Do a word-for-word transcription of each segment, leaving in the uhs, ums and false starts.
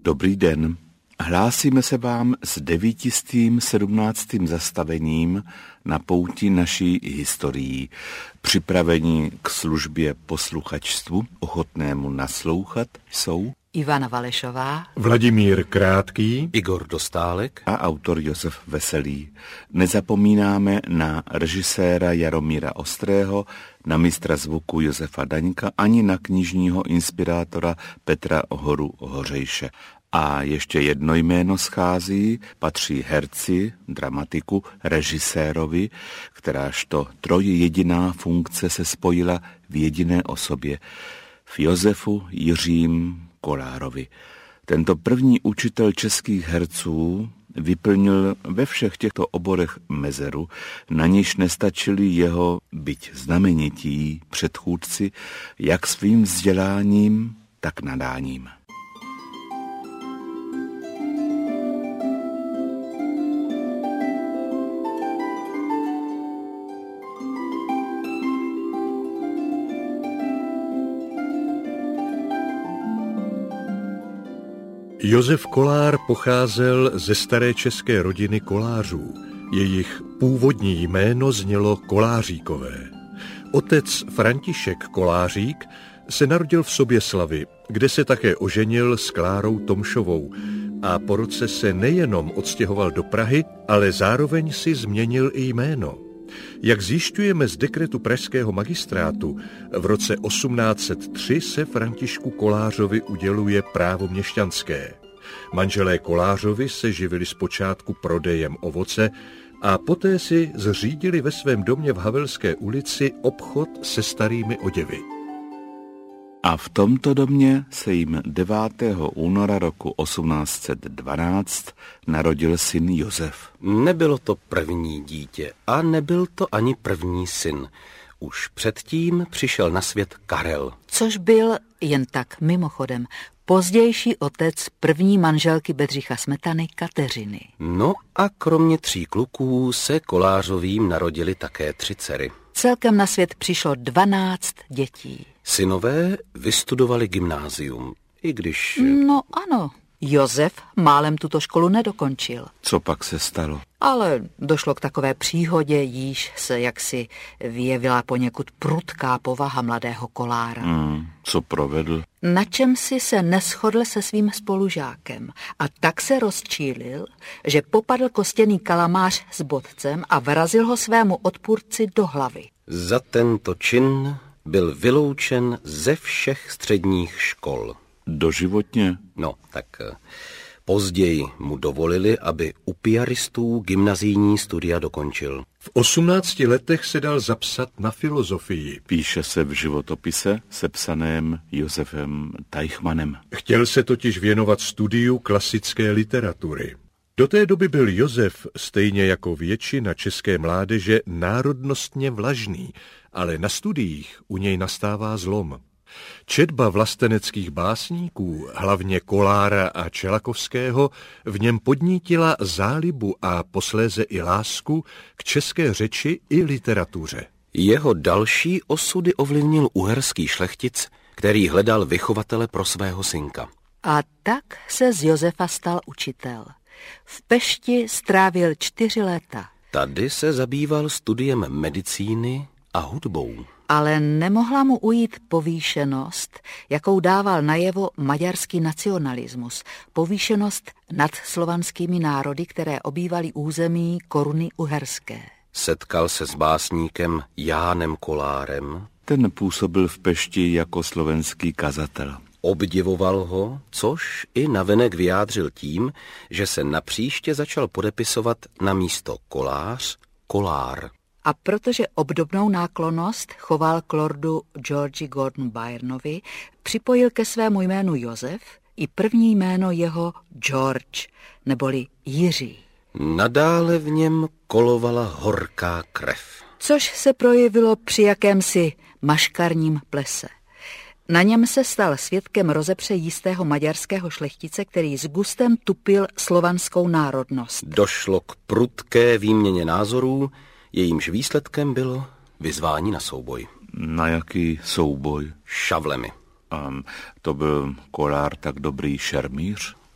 Dobrý den. Hlásíme se vám s devítistým sedmnáctým zastavením na pouti naší historií. Připravení k službě posluchačstvu, ochotnému naslouchat, jsou Ivana Valešová, Vladimír Krátký, Igor Dostálek a autor Josef Veselý. Nezapomínáme na režiséra Jaromíra Ostrého, na mistra zvuku Josefa Daňka, ani na knižního inspirátora Petra Horu Hořejše. A ještě jedno jméno schází, patří herci, dramatiku, režisérovi, kterážto trojjediná funkce se spojila v jediné osobě, v Josefu Jiřím Kolárovi. Tento první učitel českých herců vyplnil ve všech těchto oborech mezeru, na níž nestačili jeho, byť znamenití, předchůdci, jak svým vzděláním, tak nadáním. Josef Kolár pocházel ze staré české rodiny kolářů. Jejich původní jméno znělo Koláříkové. Otec František Kolářík se narodil v Soběslavi, kde se také oženil s Klárou Tomšovou a po roce se nejenom odstěhoval do Prahy, ale zároveň si změnil i jméno. Jak zjišťujeme z dekretu pražského magistrátu, v roce osmnáct set tři se Františku Kolářovi uděluje právo měšťanské. Manželé Kolářovi se živili zpočátku prodejem ovoce a poté si zřídili ve svém domě v Havelské ulici obchod se starými oděvy. A v tomto domě se jim devátého února roku osmnáct set dvanáct narodil syn Josef. Nebylo to první dítě a nebyl to ani první syn. Už předtím přišel na svět Karel. Což byl, jen tak mimochodem, pozdější otec první manželky Bedřicha Smetany Kateřiny. No a kromě tří kluků se Kolářovým narodili také tři dcery. Celkem na svět přišlo dvanáct dětí. Synové vystudovali gymnázium, i když... No ano, Josef málem tuto školu nedokončil. Co pak se stalo? Ale došlo k takové příhodě, jíž se jaksi vyjevila poněkud prudká povaha mladého Kolára. Hmm, co provedl? Na čem si se neshodl se svým spolužákem a tak se rozčílil, že popadl kostěný kalamář s bodcem a vrazil ho svému odpůrci do hlavy. Za tento čin byl vyloučen ze všech středních škol. Doživotně? No, tak později mu dovolili, aby u piaristů gymnazijní studia dokončil. V osmnácti letech se dal zapsat na filozofii. Píše se v životopise sepsaném Josefem Teichmannem. Chtěl se totiž věnovat studiu klasické literatury. Do té doby byl Josef, stejně jako většina české mládeže, národnostně vlažný, ale na studiích u něj nastává zlom. Četba vlasteneckých básníků, hlavně Kolára a Čelakovského, v něm podnítila zálibu a posléze i lásku k české řeči i literatuře. Jeho další osudy ovlivnil uherský šlechtic, který hledal vychovatele pro svého synka. A tak se z Josefa stal učitel. V Pešti strávil čtyři léta. Tady se zabýval studiem medicíny a hudbou. Ale nemohla mu ujít povýšenost, jakou dával najevo maďarský nacionalismus, povýšenost nad slovanskými národy, které obývaly území koruny uherské. Setkal se s básníkem Jánem Kolárem. Ten působil v Pešti jako slovenský kazatel. Obdivoval ho, což i navenek vyjádřil tím, že se napříště začal podepisovat na místo Kolář Kolár. A protože obdobnou náklonnost choval k lordu Georgi Gordon Byrnovi, připojil ke svému jménu Josef i první jméno jeho George, neboli Jiří. Nadále v něm kolovala horká krev. Což se projevilo při jakémsi maškarním plese. Na něm se stal svědkem rozepře jistého maďarského šlechtice, který s gustem tupil slovanskou národnost. Došlo k prudké výměně názorů, jejímž výsledkem bylo vyzvání na souboj. Na jaký souboj? Šavlemi. A to byl Kolár tak dobrý šermíř?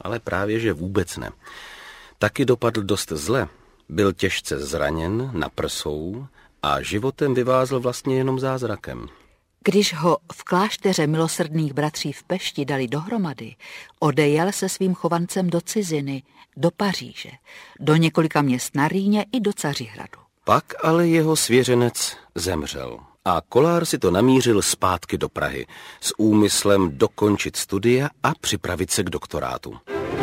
ale právě že vůbec ne. Taky dopadl dost zle. Byl těžce zraněn na prsou a životem vyvázl vlastně jenom zázrakem. Když ho v klášteře milosrdných bratří v Pešti dali dohromady, odejel se svým chovancem do ciziny, do Paříže, do několika měst na Rýně i do Cařihradu. Pak ale jeho svěřenec zemřel a Kollár si to namířil zpátky do Prahy s úmyslem dokončit studia a připravit se k doktorátu.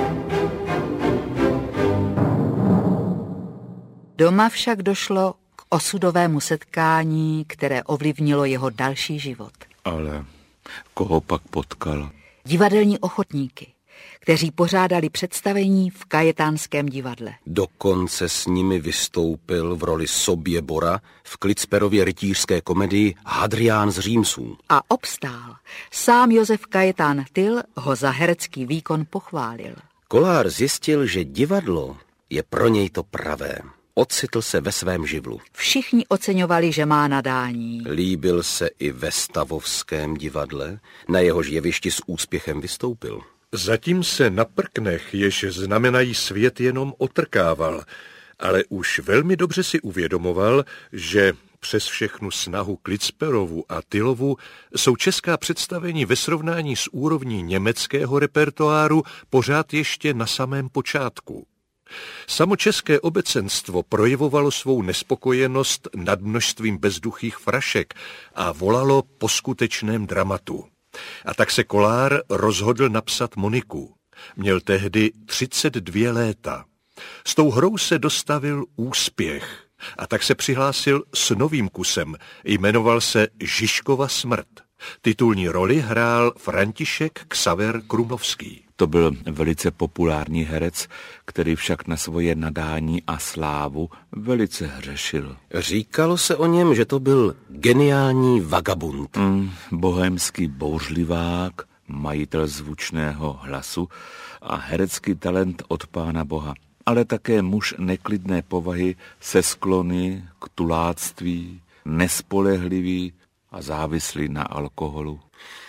Doma však došlo k osudovému setkání, které ovlivnilo jeho další život. Ale koho pak potkal? Divadelní ochotníky, kteří pořádali představení v Kajetánském divadle. Dokonce s nimi vystoupil v roli Soběbora v Klitsperově rytířské komedii Hadrián z Římsů. A obstál. Sám Josef Kajetán Tyl ho za herecký výkon pochválil. Kollár zjistil, že divadlo je pro něj to pravé. Ocitl se ve svém živlu. Všichni oceňovali, že má nadání. Líbil se i ve Stavovském divadle, na jehož jevišti s úspěchem vystoupil. Zatím se na prknech, jež znamenají svět, jenom otrkával, ale už velmi dobře si uvědomoval, že přes všechnu snahu Klitsperovu a Tylovu jsou česká představení ve srovnání s úrovní německého repertoáru pořád ještě na samém počátku. Samo české obecenstvo projevovalo svou nespokojenost nad množstvím bezduchých frašek a volalo po skutečném dramatu. A tak se Kollár rozhodl napsat Moniku. Měl tehdy třicet dvě léta. S tou hrou se dostavil úspěch a tak se přihlásil s novým kusem. Jmenoval se Žižkova smrt. Titulní roli hrál František Xaver Krumlovský. To byl velice populární herec, který však na svoje nadání a slávu velice hřešil. Říkalo se o něm, že to byl geniální vagabund. Mm, bohémský bouřlivák, majitel zvučného hlasu a herecký talent od Pána Boha, ale také muž neklidné povahy se sklony k tuláctví, nespolehlivý a závislý na alkoholu.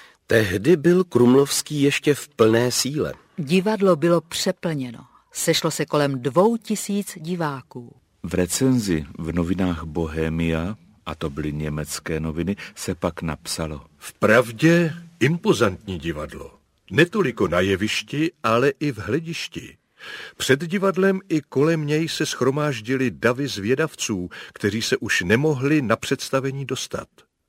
Tehdy byl Krumlovský ještě v plné síle. Divadlo bylo přeplněno. Sešlo se kolem dvou tisíc diváků. V recenzi v novinách Bohemia, a to byly německé noviny, se pak napsalo: Vpravdě impozantní divadlo. Netoliko na jevišti, ale i v hledišti. Před divadlem i kolem něj se shromáždili davy zvědavců, kteří se už nemohli na představení dostat.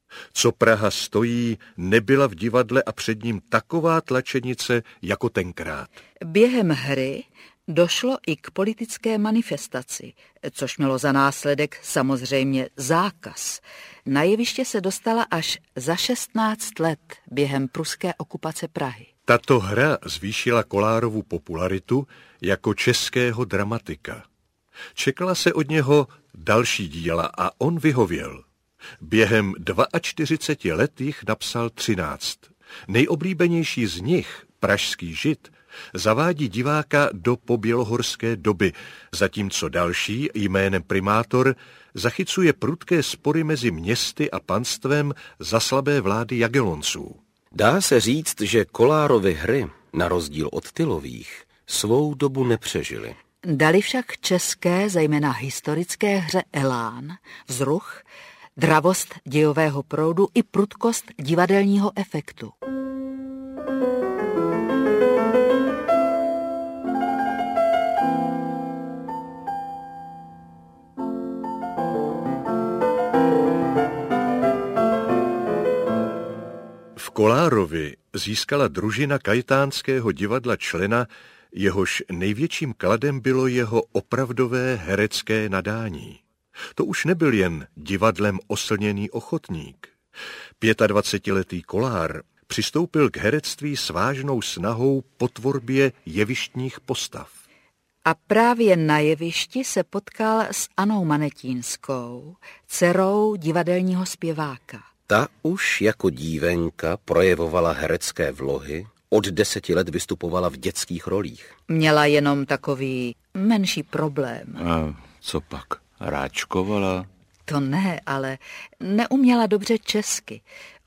Co Praha stojí, nebyla v divadle a před ním taková tlačenice jako tenkrát. Během hry došlo i k politické manifestaci, což mělo za následek samozřejmě zákaz. Na jeviště se dostala až za šestnáct let během pruské okupace Prahy. Tato hra zvýšila Kollárovu popularitu jako českého dramatika. Čekala se od něho další díla a on vyhověl. Během čtyřiceti dvou let jich napsal třináct. Nejoblíbenější z nich, Pražský žid, zavádí diváka do pobělohorské doby, zatímco další, jménem Primátor, zachycuje prudké spory mezi městy a panstvem za slabé vlády Jagellonců. Dá se říct, že Kollárovy hry, na rozdíl od Tylových, svou dobu nepřežily. Dali však české, zejména historické hře elán, vzruch, dravost dějového proudu i prudkost divadelního efektu. V Kollárovi získala družina Kajetánského divadla člena, jehož největším kladem bylo jeho opravdové herecké nadání. To už nebyl jen divadlem oslněný ochotník. dvacetiletý Kollár přistoupil k herectví s vážnou snahou po tvorbě jevištních postav. A právě na jevišti se potkal s Annou Manetínskou, dcerou divadelního zpěváka. Ta už jako dívenka projevovala herecké vlohy, od deseti let vystupovala v dětských rolích. Měla jenom takový menší problém. A co pak? Ráčkovala? To ne, ale neuměla dobře česky.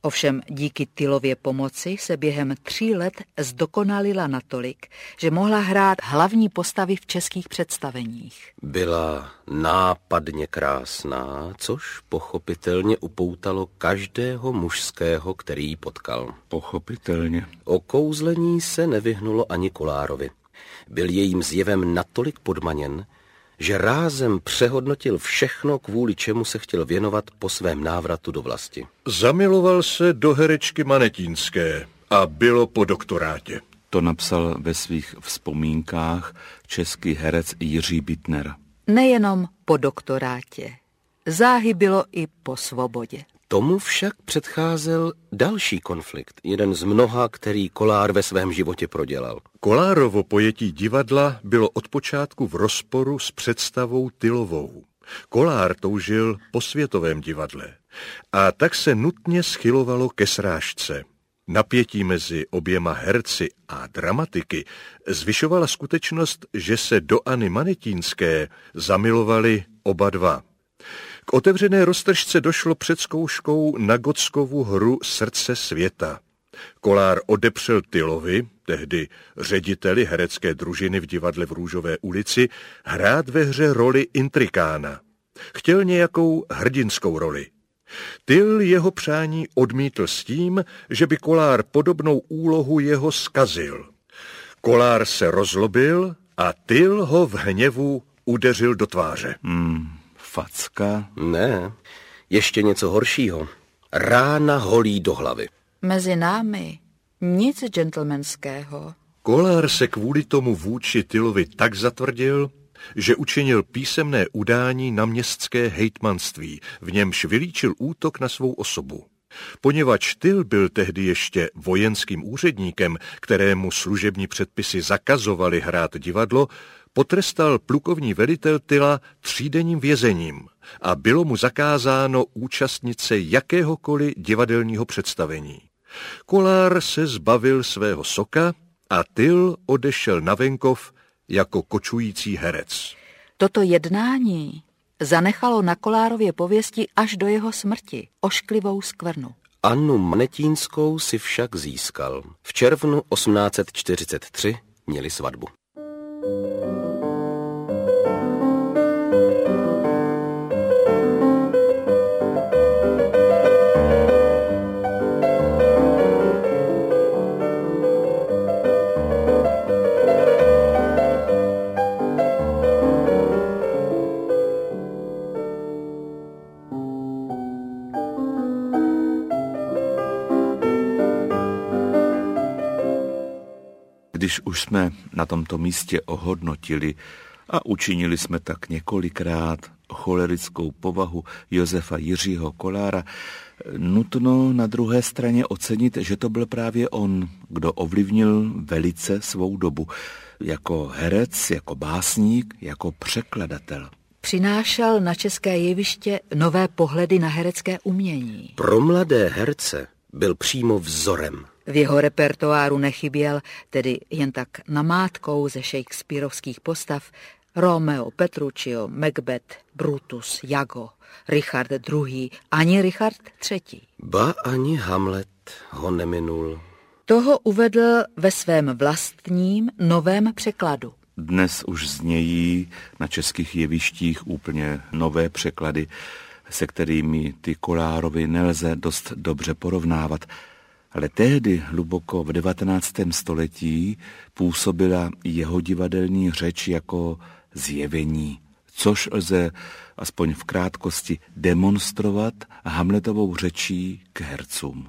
Ovšem díky Tylově pomoci se během tří let zdokonalila natolik, že mohla hrát hlavní postavy v českých představeních. Byla nápadně krásná, což pochopitelně upoutalo každého mužského, který ji potkal. Pochopitelně. O kouzlení se nevyhnulo ani Kolárovi. Byl jejím zjevem natolik podmaněn, že rázem přehodnotil všechno, kvůli čemu se chtěl věnovat po svém návratu do vlasti. Zamiloval se do herečky Manetínské a bylo po doktorátě. To napsal ve svých vzpomínkách český herec Jiří Bitner. Nejenom po doktorátě. Záhy bylo i po svobodě. Tomu však předcházel další konflikt, jeden z mnoha, který Kolár ve svém životě prodělal. Kolárovo pojetí divadla bylo od počátku v rozporu s představou Tylovou. Kolár toužil po světovém divadle a tak se nutně schylovalo ke srážce. Napětí mezi oběma herci a dramatiky zvyšovala skutečnost, že se do Anny Manetínské zamilovali oba dva. K otevřené roztržce došlo před zkouškou na Gotskovu hru Srdce světa. Kolár odepřel Tylovi, tehdy řediteli herecké družiny v divadle v Růžové ulici, hrát ve hře roli intrikána. Chtěl nějakou hrdinskou roli. Tyl jeho přání odmítl s tím, že by Kolár podobnou úlohu jeho zkazil. Kolár se rozlobil a Tyl ho v hněvu udeřil do tváře. Hmm, facka? Ne, ještě něco horšího. Rána holí do hlavy. Mezi námi nic gentlemanského. Kolár se kvůli tomu vůči Tylovi tak zatvrdil, že učinil písemné udání na městské hejtmanství, v němž vylíčil útok na svou osobu. Poněvadž Tyl byl tehdy ještě vojenským úředníkem, kterému služební předpisy zakazovaly hrát divadlo, potrestal plukovní velitel Tyla třídenním vězením a bylo mu zakázáno účastnit se jakéhokoliv divadelního představení. Kolár se zbavil svého soka a Tyl odešel na venkov jako kočující herec. Toto jednání zanechalo na Kolárově pověsti až do jeho smrti ošklivou skvrnu. Annu Manetínskou si však získal. V červnu osmnáct set čtyřicet tři měli svatbu. Když už jsme na tomto místě ohodnotili a učinili jsme tak několikrát cholerickou povahu Josefa Jiřího Kolára, nutno na druhé straně ocenit, že to byl právě on, kdo ovlivnil velice svou dobu. Jako herec, jako básník, jako překladatel. Přinášel na české jeviště nové pohledy na herecké umění. Pro mladé herce byl přímo vzorem. V jeho repertoáru nechyběl, tedy jen tak namátkou ze shakespearovských postav, Romeo, Petruchio, Macbeth, Brutus, Jago, Richard druhý, ani Richard třetí. Ba ani Hamlet ho neminul. Toho uvedl ve svém vlastním novém překladu. Dnes už znějí na českých jevištích úplně nové překlady, se kterými ty Kolárovi nelze dost dobře porovnávat. Ale tehdy, hluboko v devatenáctém století, působila jeho divadelní řeč jako zjevení, což lze aspoň v krátkosti demonstrovat Hamletovou řečí k hercům.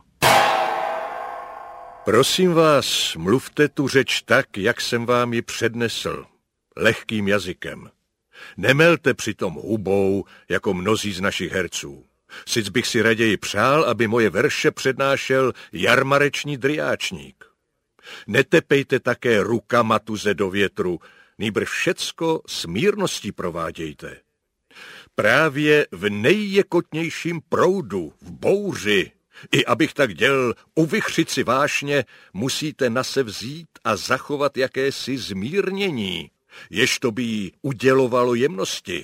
Prosím vás, mluvte tu řeč tak, jak jsem vám ji přednesl, lehkým jazykem. Nemelte přitom hubou, jako mnozí z našich herců. Sic bych si raději přál, aby moje verše přednášel jarmareční dryáčník. Netepejte také rukama tuze do větru, nýbrž všecko s mírností provádějte. Právě v nejjekotnějším proudu, v bouři, i abych tak dělal uvychřit si vášně, musíte na se vzít a zachovat jakési zmírnění, jež to by jí udělovalo jemnosti.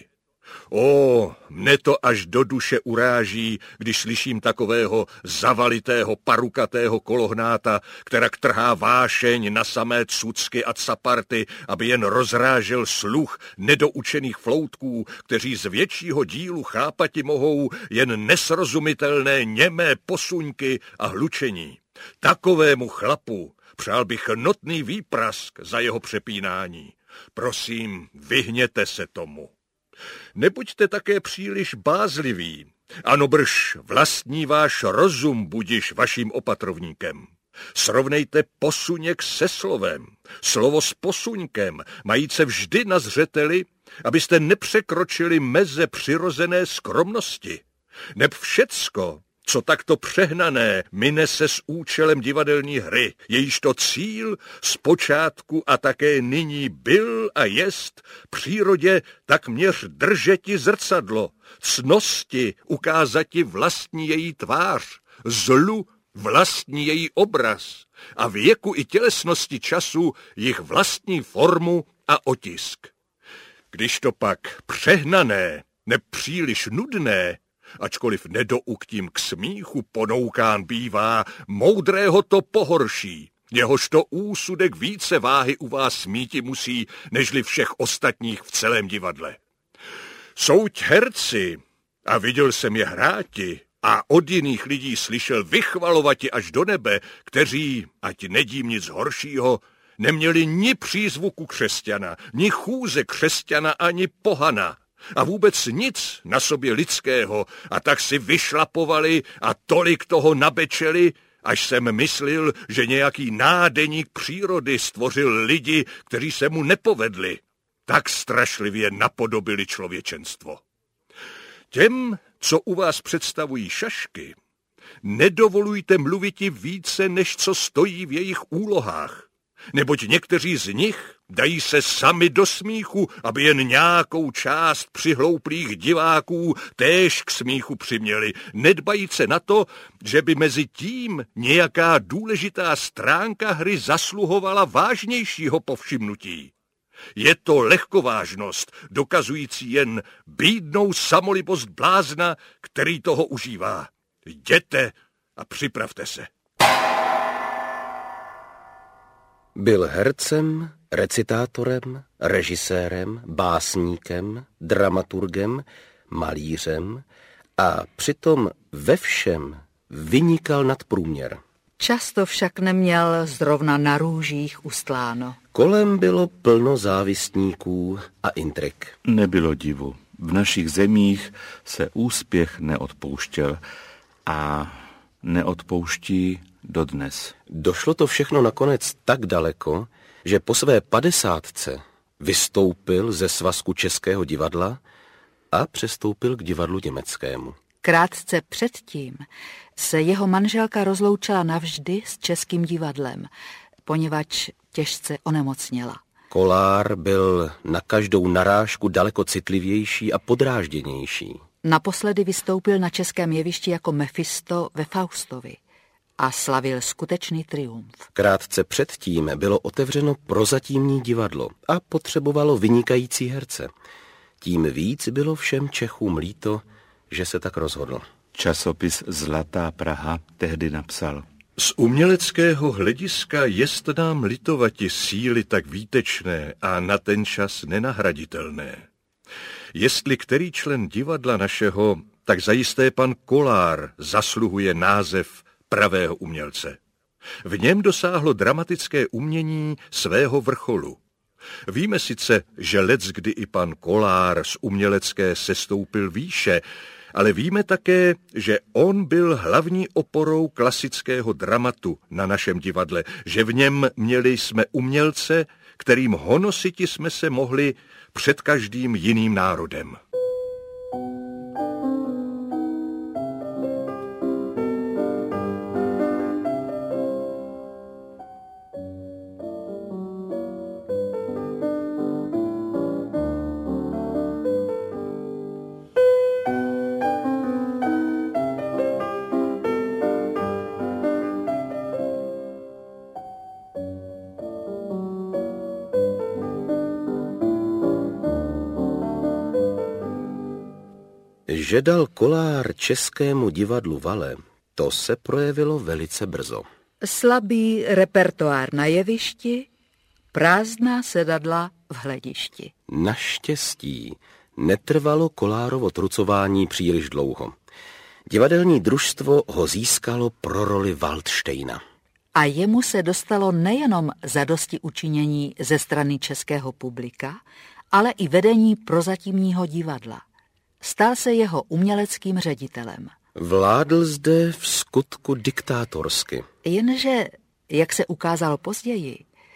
O, mne to až do duše uráží, když slyším takového zavalitého, parukatého kolohnáta, kterak trhá vášeň na samé cucky a caparty, aby jen rozrážel sluch nedoučených floutků, kteří z většího dílu chápati mohou jen nesrozumitelné němé posuňky a hlučení. Takovému chlapu přál bych notný výprask za jeho přepínání. Prosím, vyhněte se tomu. Nebuďte také příliš bázliví, ano brž, vlastní váš rozum budiš vaším opatrovníkem. Srovnejte posuněk se slovem, slovo s posuňkem, majíce vždy na zřeteli, abyste nepřekročili meze přirozené skromnosti. Neb všecko, co takto přehnané, mine se s účelem divadelní hry, jejíž to cíl zpočátku a také nyní byl a jest, přírodě tak měř držeti zrcadlo, cnosti ukázati vlastní její tvář, zlu vlastní její obraz a věku i tělesnosti času jich vlastní formu a otisk. Když to pak přehnané, nepříliš nudné, ačkoliv nedouktím k smíchu ponoukán bývá, moudrého to pohorší, jehožto úsudek více váhy u vás míti musí, nežli všech ostatních v celém divadle. Souť herci, a viděl jsem je hráti, a od jiných lidí slyšel vychvalovati až do nebe, kteří, ať nedím nic horšího, neměli ni přízvuku křesťana, ni chůze křesťana, ani pohana, a vůbec nic na sobě lidského, a tak si vyšlapovali a tolik toho nabečeli, až jsem myslil, že nějaký nádeník přírody stvořil lidi, kteří se mu nepovedli. Tak strašlivě napodobili člověčenstvo. Těm, co u vás představují šašky, nedovolujte mluviti více, než co stojí v jejich úlohách, neboť někteří z nich dají se sami do smíchu, aby jen nějakou část přihlouplých diváků též k smíchu přiměli, nedbajíc se na to, že by mezi tím nějaká důležitá stránka hry zasluhovala vážnějšího povšimnutí. Je to lehkovážnost, dokazující jen bídnou samolibost blázna, který toho užívá. Jděte a připravte se. Byl hercem, recitátorem, režisérem, básníkem, dramaturgem, malířem a přitom ve všem vynikal nad průměr. Často však neměl zrovna na růžích ustláno. Kolem bylo plno závistníků a intrik. Nebylo divu. V našich zemích se úspěch neodpouštěl a neodpouští dodnes. Došlo to všechno nakonec tak daleko, že po své padesátce vystoupil ze svazku Českého divadla a přestoupil k divadlu německému. Krátce předtím se jeho manželka rozloučila navždy s Českým divadlem, poněvadž těžce onemocněla. Kollár byl na každou narážku daleko citlivější a podrážděnější. Naposledy vystoupil na českém jevišti jako Mefisto ve Faustovi a slavil skutečný triumf. Krátce předtím bylo otevřeno prozatímní divadlo a potřebovalo vynikající herce. Tím víc bylo všem Čechům líto, že se tak rozhodl. Časopis Zlatá Praha tehdy napsal: Z uměleckého hlediska jest nám litovati síly tak výtečné a na ten čas nenahraditelné. Jestli který člen divadla našeho, tak zajisté pan Kollár zasluhuje název pravého umělce. V něm dosáhlo dramatické umění svého vrcholu. Víme sice, že leckdy i pan Kollár z umělecké sestoupil výše, ale víme také, že on byl hlavní oporou klasického dramatu na našem divadle, že v něm měli jsme umělce, kterým honositi jsme se mohli před každým jiným národem. Že dal Kollár Českému divadlu vale, to se projevilo velice brzo. Slabý repertoár na jevišti, prázdná sedadla v hledišti. Naštěstí netrvalo Kollárovo trucování příliš dlouho. Divadelní družstvo ho získalo pro roli Waldsteina. A jemu se dostalo nejenom zadosti učinění ze strany českého publika, ale i vedení prozatímního divadla. Stal se jeho uměleckým ředitelem. Vládl zde v skutku diktátorsky. Jenže, jak se ukázalo později,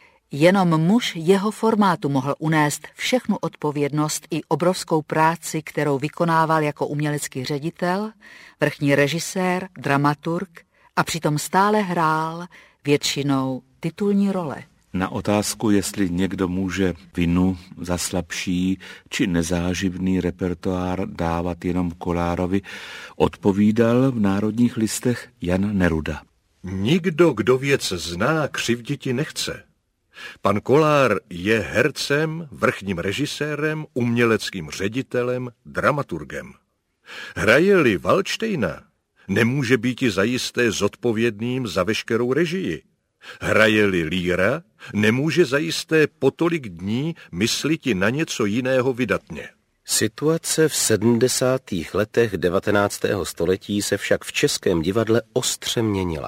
jenom muž jeho formátu mohl unést všechnu odpovědnost i obrovskou práci, kterou vykonával jako umělecký ředitel, vrchní režisér, dramaturg a přitom stále hrál většinou titulní role. Na otázku, jestli někdo může vinu za slabší či nezáživný repertoár dávat jenom Kollárovi, odpovídal v Národních listech Jan Neruda. Nikdo, kdo věc zná, křivditi nechce. Pan Kollár je hercem, vrchním režisérem, uměleckým ředitelem, dramaturgem. Hraje-li Waldsteina, nemůže být i zajisté zodpovědným za veškerou režii. Hraje-li Líra, nemůže zajisté po tolik dní mysliti na něco jiného vydatně. Situace v sedmdesátých letech devatenáctého století se však v českém divadle ostře měnila.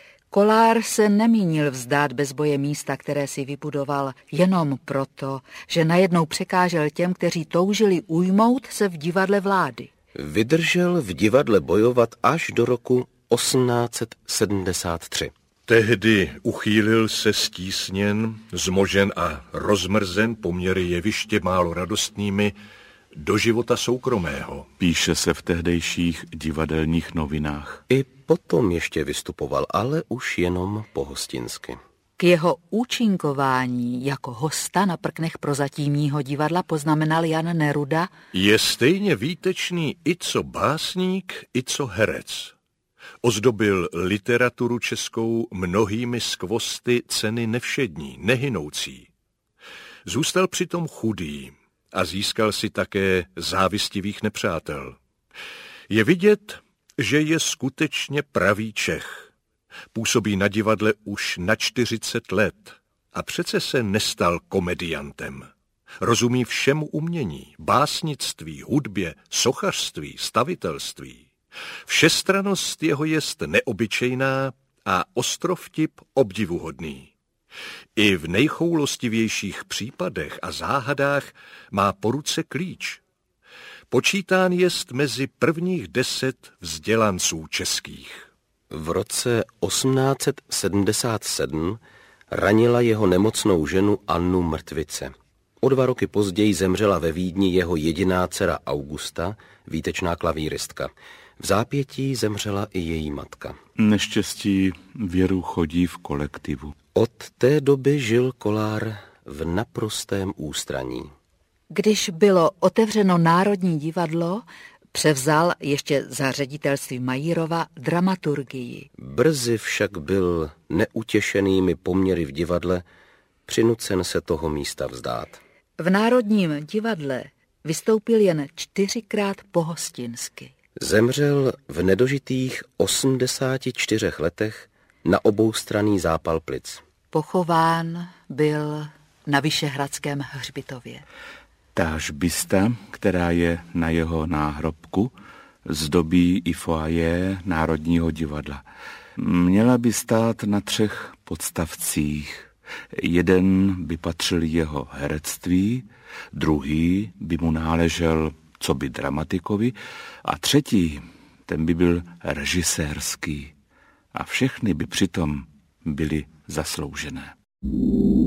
Kollár se nemínil vzdát bez boje místa, které si vybudoval jenom proto, že najednou překážel těm, kteří toužili ujmout se v divadle vlády. Vydržel v divadle bojovat až do roku osmnáct set sedmdesát tři. Tehdy uchýlil se stísněn, zmožen a rozmrzen poměry jeviště málo radostnými do života soukromého. Píše se v tehdejších divadelních novinách. I potom ještě vystupoval, ale už jenom pohostinsky. K jeho účinkování jako hosta na prknech prozatímního divadla poznamenal Jan Neruda: Je stejně výtečný i co básník, i co herec. Ozdobil literaturu českou mnohými skvosty ceny nevšední, nehynoucí. Zůstal přitom chudý a získal si také závistivých nepřátel. Je vidět, že je skutečně pravý Čech. Působí na divadle už na čtyřicet let a přece se nestal komediantem. Rozumí všemu umění, básnictví, hudbě, sochařství, stavitelství. Všestrannost jeho jest neobyčejná a ostrovtip obdivuhodný. I v nejchoulostivějších případech a záhadách má po ruce klíč. Počítán jest mezi prvních deset vzdělanců českých. V roce osmnáct set sedmdesát sedm ranila jeho nemocnou ženu Annu mrtvice. O dva roky později zemřela ve Vídni jeho jediná dcera Augusta, výtečná klavíristka. V zápětí zemřela i její matka. Neštěstí věru chodí v kolektivu. Od té doby žil Kollár v naprostém ústraní. Když bylo otevřeno Národní divadlo, převzal ještě za ředitelství Majírova dramaturgii. Brzy však byl neutěšenými poměry v divadle přinucen se toho místa vzdát. V Národním divadle vystoupil jen čtyřikrát pohostinsky. Zemřel v nedožitých osmdesáti čtyřech letech na oboustranný zápal plic. Pochován byl na Vyšehradském hřbitově. Táž bysta, která je na jeho náhrobku, zdobí i foyer Národního divadla. Měla by stát na třech podstavcích. Jeden by patřil jeho herectví, druhý by mu náležel coby dramatikovi a třetí, ten by byl režisérský. A všechny by přitom byly zasloužené.